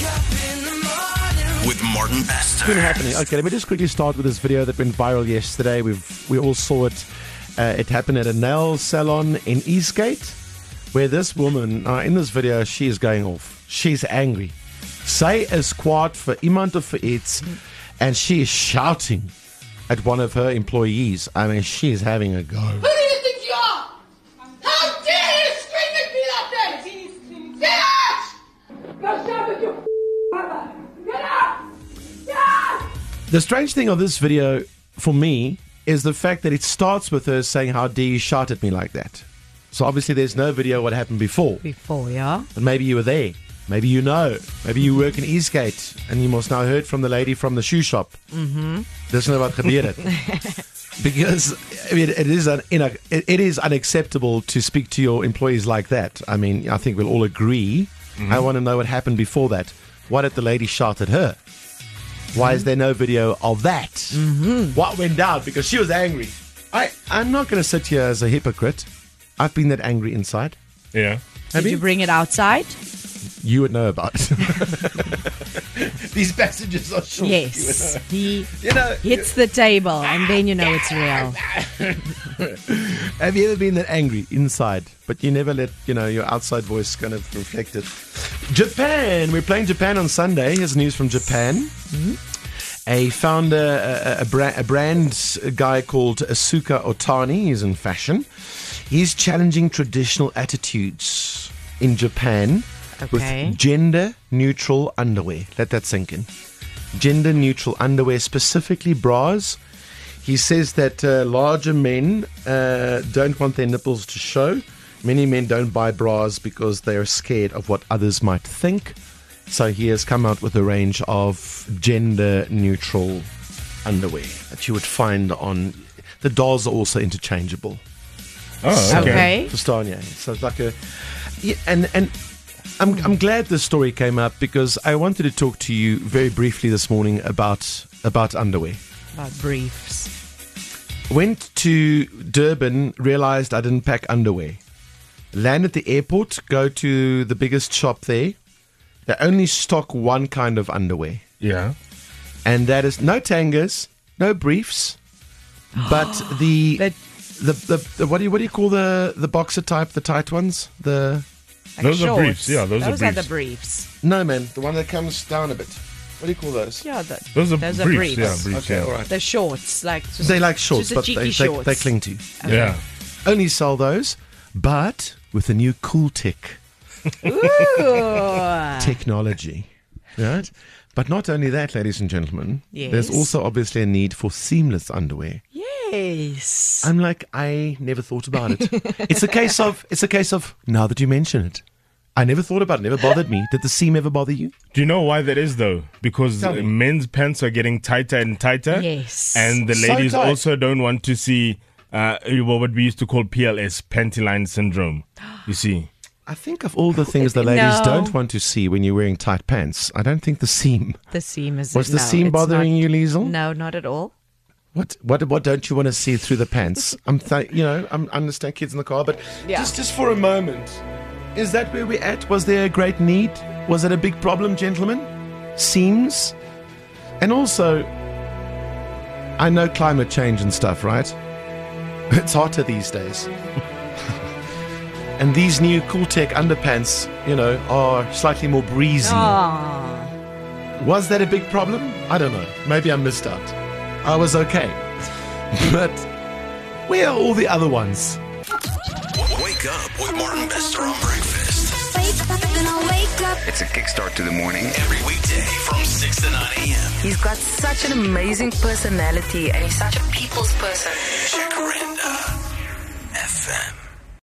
With Martin Bester. What's been happening? Okay, let me just quickly start with this video that went viral yesterday. We all saw it. It happened at a nail salon in Eastgate, where this woman, in this video, she is going off. She's angry. Sy is kwaad vir iemand of vir iets, and she is shouting at one of her employees. I mean, she is having a go. Who do you think you are? How dare you scream at me like that? Get out! Go shout at your mother. Get out! Get out! The strange thing of this video, for me, is the fact that it starts with her saying, how dare you shout at me like that? So obviously there's no video what happened before. Yeah. But maybe you were there. Maybe you know. Maybe you work in Eastgate and you must now heard from the lady from the shoe shop. Dis nou wat gebeur het. Because I mean, it is unacceptable to speak to your employees like that. I mean, I think we'll all agree. I want to know what happened before that. Why did the lady shout at her? Why is there no video of that? What went down? Because she was angry. I'm not going to sit here as a hypocrite. I've been that angry inside. Yeah. Did you bring it outside? You would know about it. These passages are short. Yes. He hits the table and then you know it's real. Have you ever been that angry inside, but you never let, your outside voice kind of reflect it? Japan. We're playing Japan on Sunday. Here's news from Japan. A founder, a brand guy called Asuka Otani, he's in fashion. He's challenging traditional attitudes in Japan with gender-neutral underwear. Let that sink in. Gender-neutral underwear, specifically bras. He says that larger men don't want their nipples to show. Many men don't buy bras because they are scared of what others might think. So he has come out with a range of gender-neutral underwear that you would find on... The dolls are also interchangeable. Oh, okay. Verstaania. So it's like a... Yeah, and I'm glad this story came up because I wanted to talk to you very briefly this morning about underwear. About briefs. Went to Durban, realized I didn't pack underwear. Land at the airport, go to the biggest shop there. They only stock one kind of underwear. Yeah. And that is no tangas, no briefs, but the what do you call the boxer type, the tight ones? Those are briefs. Yeah, those are briefs. Those are the briefs. No, man, the one that comes down a bit. What do you call those? Yeah, those are briefs. Yeah, briefs. Okay, yeah. all right. The shorts, they like shorts, but they cling to you. Okay. Yeah. Only sell those, but with a new cool tech. Technology, right? But not only that, ladies and gentlemen, there's also obviously a need for seamless underwear. Yes. I'm like, I never thought about it. It's a case of now that you mention it, I never thought about it. Never bothered me. Did the seam ever bother you? Do you know why that is though? Because men's pants are getting tighter and tighter. Yes. And the ladies also don't want to see what we used to call PLS, panty line syndrome. You see. I think of all the things the ladies don't want to see when you're wearing tight pants, I don't think the seam. The seam is... Was the seam bothering you, Liesl? No, not at all. What don't you want to see through the pants? I understand kids in the car, but just for a moment, is that where we're at? Was there a great need? Was it a big problem, gentlemen? Seams? And also, I know climate change and stuff, right? It's hotter these days. And these new cool tech underpants, are slightly more breezy. Was that a big problem? I don't know. Maybe I missed out. I was okay. But where are all the other ones? Wake up with Martin Bester on breakfast. Wake up and I'll wake up. It's a kickstart to the morning every weekday from 6 to 9 a.m. He's got such an amazing personality and he's such a people's person. Jacaranda FM.